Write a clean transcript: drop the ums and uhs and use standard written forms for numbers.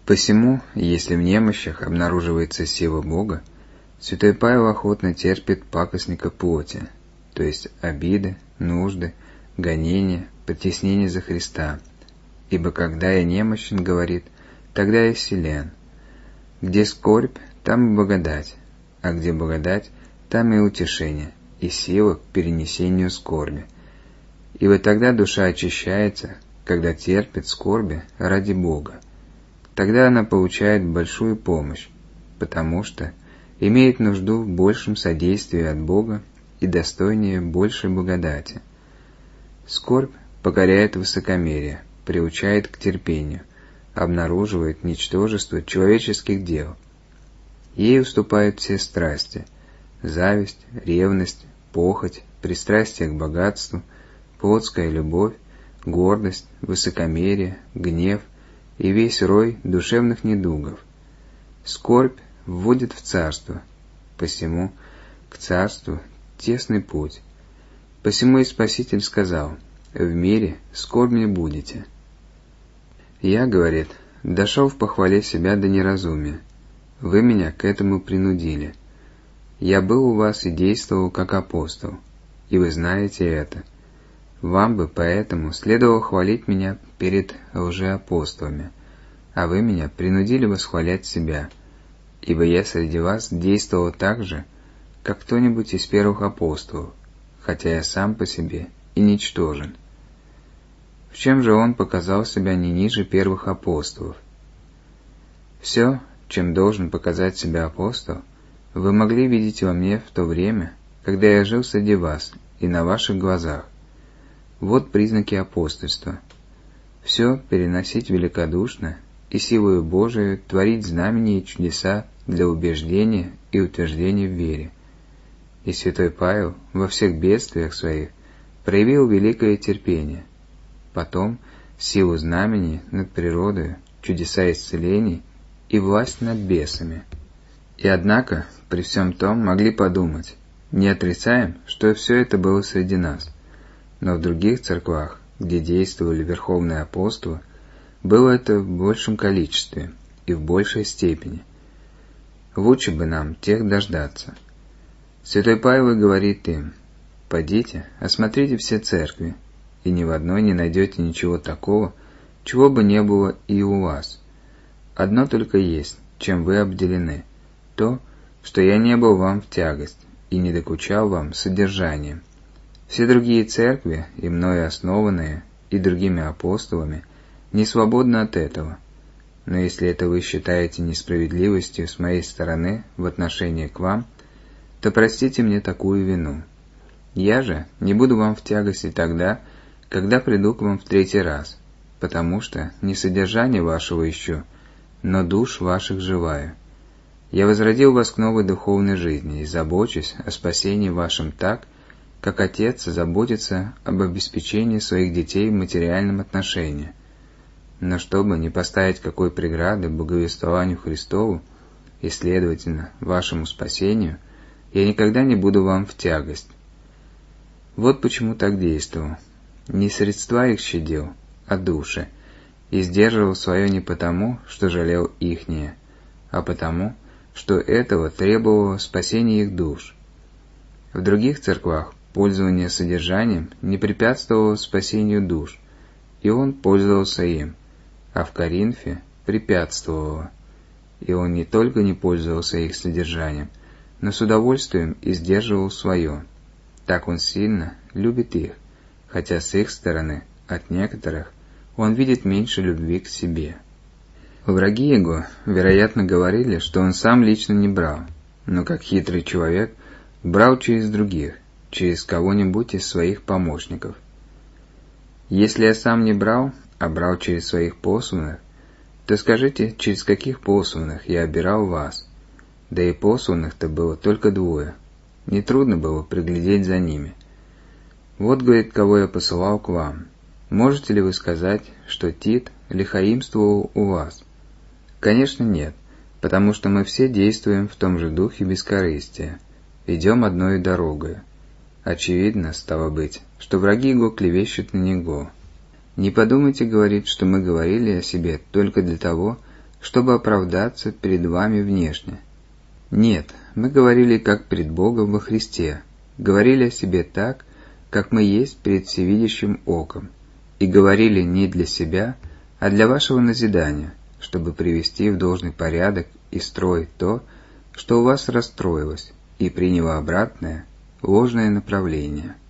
Посему, если в немощах обнаруживается сила Бога, святой Павел охотно терпит пакостника плоти, то есть обиды, нужды, гонения, притеснения за Христа. Ибо когда я немощен, говорит, тогда я силен. Где скорбь, там и благодать, а где благодать, там и утешение, и сила к перенесению скорби. Ибо тогда душа очищается, когда терпит скорби ради Бога. Тогда она получает большую помощь, потому что имеет нужду в большем содействии от Бога и достойнее большей благодати. Скорбь покоряет высокомерие, приучает к терпению, обнаруживает ничтожество человеческих дел. Ей уступают все страсти – зависть, ревность, похоть, пристрастие к богатству, плотская любовь, гордость, высокомерие, гнев и весь рой душевных недугов. Скорбь вводит в царство, посему к царству тесный путь. Посему и Спаситель сказал: «В мире скорбни будете». Я, говорит, дошел в похвале себя до неразумия. Вы меня к этому принудили. Я был у вас и действовал как апостол, и вы знаете это. Вам бы поэтому следовало хвалить меня перед лжеапостолами, а вы меня принудили восхвалять себя, ибо я среди вас действовал так же, как кто-нибудь из первых апостолов, хотя я сам по себе и ничтожен. В чем же он показал себя не ниже первых апостолов? Все, чем должен показать себя апостол, вы могли видеть во мне в то время, когда я жил среди вас и на ваших глазах. Вот признаки апостольства. Все переносить великодушно и силою Божией творить знамения и чудеса для убеждения и утверждения в вере. И святой Павел во всех бедствиях своих проявил великое терпение. Потом силу знамений над природой, чудеса исцелений и власть над бесами. И однако, при всем том, могли подумать, не отрицаем, что все это было среди нас, но в других церквах, где действовали верховные апостолы, было это в большем количестве и в большей степени. Лучше бы нам тех дождаться. Святой Павел говорит им: «Подите, осмотрите все церкви, и ни в одной не найдете ничего такого, чего бы не было и у вас. Одно только есть, чем вы обделены, то, что я не был вам в тягость и не докучал вам содержанием. Все другие церкви, и мною основанные, и другими апостолами, не свободны от этого. Но если это вы считаете несправедливостью с моей стороны в отношении к вам, то простите мне такую вину. Я же не буду вам в тягости тогда, когда приду к вам в третий раз, потому что не содержание вашего ищу, но душ ваших желаю. Я возродил вас к новой духовной жизни и забочусь о спасении вашем так, как отец заботится об обеспечении своих детей в материальном отношении. Но чтобы не поставить какой преграды благовествованию Христову и, следовательно, вашему спасению, я никогда не буду вам в тягость. Вот почему так действовал. Не средства их щадил, а души, и сдерживал свое не потому, что жалел ихнее, а потому, что этого требовало спасения их душ. В других церквах пользование содержанием не препятствовало спасению душ, и он пользовался им, а в Коринфе препятствовало, и он не только не пользовался их содержанием, но с удовольствием и сдерживал свое. Так он сильно любит их, хотя с их стороны, от некоторых, он видит меньше любви к себе. Враги его, вероятно, говорили, что он сам лично не брал, но как хитрый человек брал через других, через кого-нибудь из своих помощников. Если я сам не брал, а брал через своих посланных, то скажите, через каких посланных я обирал вас? Да и посланных-то было только двое. Нетрудно было приглядеть за ними. Вот, говорит, кого я посылал к вам. Можете ли вы сказать, что Тит лихаимствовал у вас? Конечно, нет, потому что мы все действуем в том же духе бескорыстия, идем одной дорогой. Очевидно, стало быть, что враги его клевещут на него. Не подумайте, говорит, что мы говорили о себе только для того, чтобы оправдаться перед вами внешне. Нет, мы говорили как пред Богом во Христе, говорили о себе так, как мы есть перед всевидящим оком, и говорили не для себя, а для вашего назидания, чтобы привести в должный порядок и строить то, что у вас расстроилось, и приняло обратное, ложное направление.